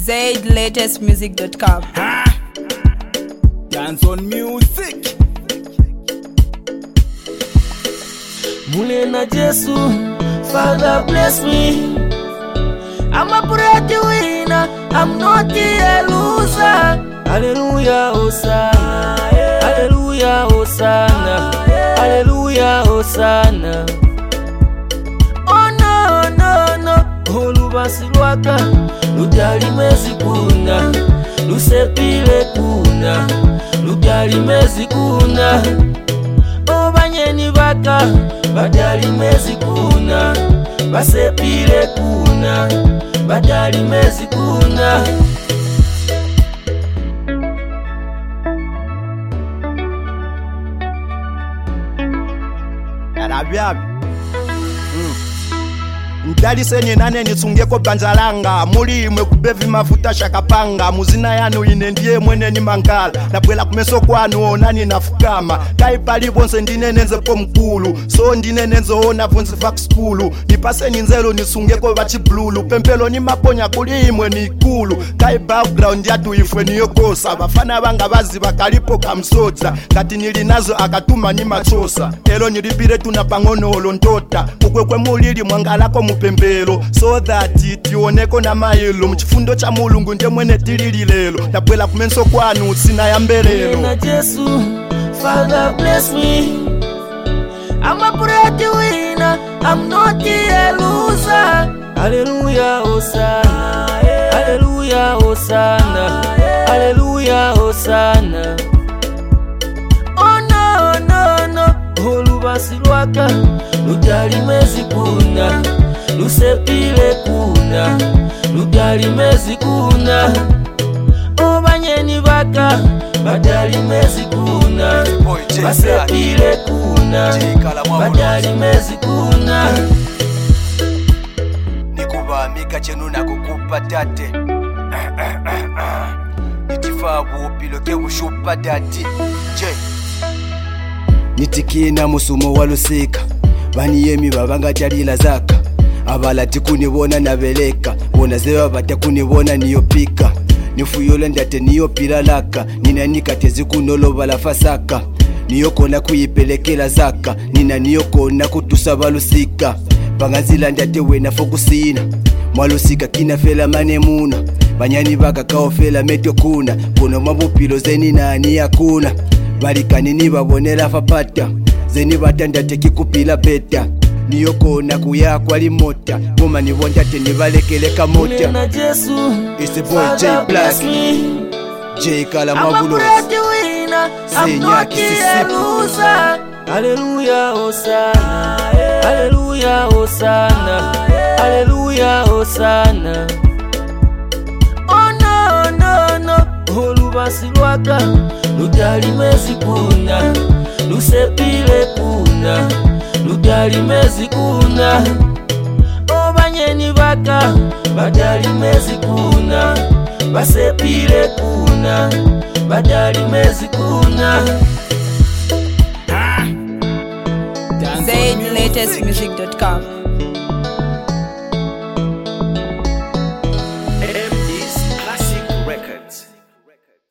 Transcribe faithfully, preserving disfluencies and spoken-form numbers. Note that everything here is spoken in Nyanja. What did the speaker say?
zaid latest music dot com. Dance on music. Mulena Jesu, Father bless me. I'm a pretty winner, I'm not a loser. Hallelujah, Hosanna. Hallelujah, Hosanna. Hallelujah, Hosanna. Oh no, no, no. Olubasi lwaka lutyali mezi kuna, lusepile kuna, lutyali mezi kuna. Obanyeni baka batyali mezi kuna, basepile kuna, batyali mezi kuna. Arabiabi Ndali senye nane nisungeko banzalanga Muri mwe kubevi mafuta shakapanga Muzina yanu ine ndiye mwene ni mangala Napwela kumeso kwanu onani nafukama Kaipali bonse ndine nenze po mkulu So ndine nenze ona vonzi fak skulu Nipase ninzelo nisungeko bachi blulu Pempelo ni maponya kuli imwe ni kulu Kai background yatu ifwe ni yokosa Bafana banga bazi bakalipo kamsota Kati nilinazo akatuma ni machosa Elo nilipire tunapangono olontota Ukwekwe mulili mwangalako pembelo so that it yoneko na mailo mchifundo cha mulungu nje mwene tilili lelo napwela kumenso kwanu sina ya mbelelo na Jesu Father bless me I'm a pretty winner I'm not a loser Hallelujah Hosanna Hallelujah Hosanna Hallelujah Hosanna Oh no no no olubasi lwaka lutyali mezi kuna lusepile kuna, lutyali mezi kuna. Obanyeni baka batyali mezi kuna, basepile kuna, batyali mezi kuna. Nikubambika chenu na kukupa tate Nitifabu piloke bushupa dati J Nitikina musumo walusika Bani yemi babanga jalila zaka Abalati kunibona nabeleka Bona zewa bata kunibona niyopika Nifuyole ndate niyopila laka Nina nikatezi kunoloba la fasaka Niyokona kuyipelekela zaka Nina niyokona kutusaba lusika Pangazila ndate wena fokusina Mwalusika kina fela manemuna Banyani baka kaofela metyo kuna Kono mabupilo zeni nani ya kuna Balikani nibabonela fapata Zeni batandate kikupila beta Niyokona kuyakwa limota Goma nibondate nibalekele mota na Jesu It's the boy J Black J Kalamabulos Zenya Kisisipu Hallelujah Hosanna Hallelujah Hosanna Hallelujah Hosanna Oh no no no olubasi lwaka lutyali mezi kuna lusepile kuna lutyali mezi kuna Obanyeni baka batyali mezi kuna basepile kuna batyali mezi kuna zaid latest music dot com.